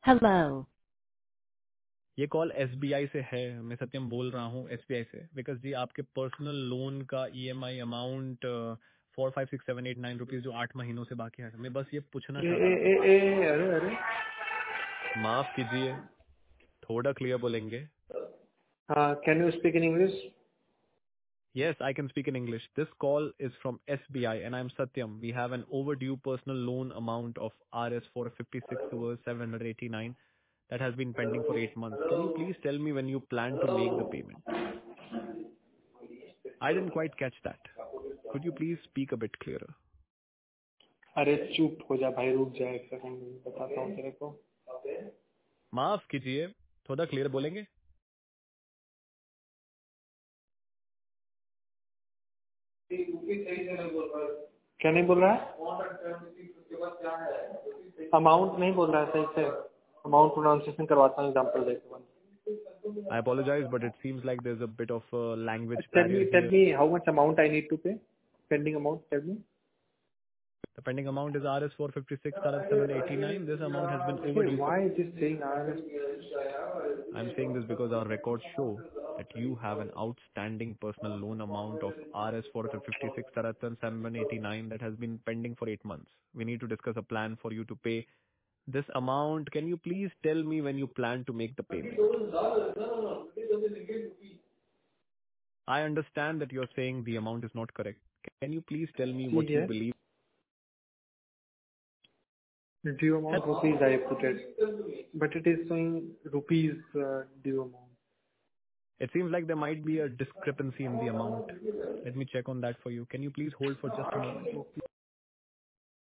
Hello. ये call SBI से है। मैं सत्यम बोल रहा हूँ एसबीआई से। बिकॉज जी आपके पर्सनल लोन का ईएमआई अमाउंट 456789 रुपीज जो 8 महीनों से बाकी है। मैं बस ये पूछना चाहता था। अरे अरे माफ कीजिए, थोड़ा क्लियर बोलेंगे? Can you speak in English? Yes, I can speak in English. This call is from SBI and I'm Satyam. We have an overdue personal loan amount of Rs 456 over 789 that has been pending for 8 months. Can you please tell me when you plan to make the payment? I didn't quite catch that. Could you please speak a bit clearer? अरे चुप हो जा भाई, रुक जा एक second, बताता हूँ तेरे को। माफ कीजिए, थोड़ा क्लियर बोलेंगे? क्या नहीं बोल रहा है? अमाउंट नहीं बोल रहा है सही से। अमाउंट प्रोनाउंसिएशन करवाता हूँ, एग्जाम्पल देकर। I apologize, but it seems like there's a bit of a language barrier tell here. Me how much amount I need to pay, pending amount, tell me. The pending amount is Rs 456 789. This amount has been overdue for. Why is this saying? I'm saying this because our records show that you have an outstanding personal loan amount of Rs 456 789 that has been pending for 8 months. We need to discuss a plan for you to pay this amount. Can you please tell me when you plan to make the payment? I understand that you're saying the amount is not correct. Can you please tell me see what you है believe? Due amount rupees I put but it is showing rupees due amount. It seems like there might be a discrepancy in the amount. Let me check on that for you. Can you please hold for just a moment?